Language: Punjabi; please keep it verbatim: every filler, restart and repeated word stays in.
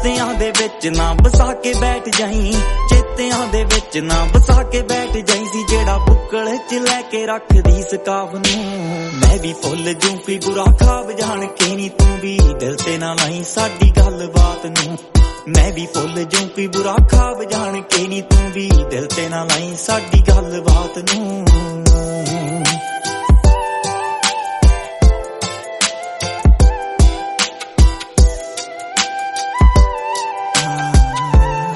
ਚੇਤਿਆਂ ਦੇ ਵਿੱਚ ਨਾ ਵਸਾ ਕੇ ਬੈਠ ਜਾਈ, ਚੇਤਿਆਂ ਦੇ ਵਿੱਚ ਨਾ ਵਸਾ ਕੇ ਬੈਠ ਜਾਈ ਸੀ ਜਿਹੜਾ ਬੁੱਕਲ ਚ ਲੈ ਕੇ ਰੱਖਦੀ ਸਕਾਫ ਨੂੰ। ਮੈਂ ਵੀ ਫੁੱਲ ਜੂ ਕੋਈ ਬੁਰਾ ਖਾਬ ਜਾਣ ਕੇ ਨੀ, ਤੂੰ ਵੀ ਦਿਲ ਤੇ ਨਾ ਲਾਈ ਸਾਡੀ ਗੱਲ ਬਾਤ ਨੂੰ। ਮੈਂ ਵੀ ਫੁੱਲ ਜੂ ਕੋਈ ਬੁਰਾ ਖਾਬ ਜਾਣ ਕੇ ਨੀ, ਤੂੰ ਵੀ ਦਿਲ ਤੇ ਨਾ ਲਾਈ ਸਾਡੀ ਗੱਲ ਬਾਤ ਨੂੰ।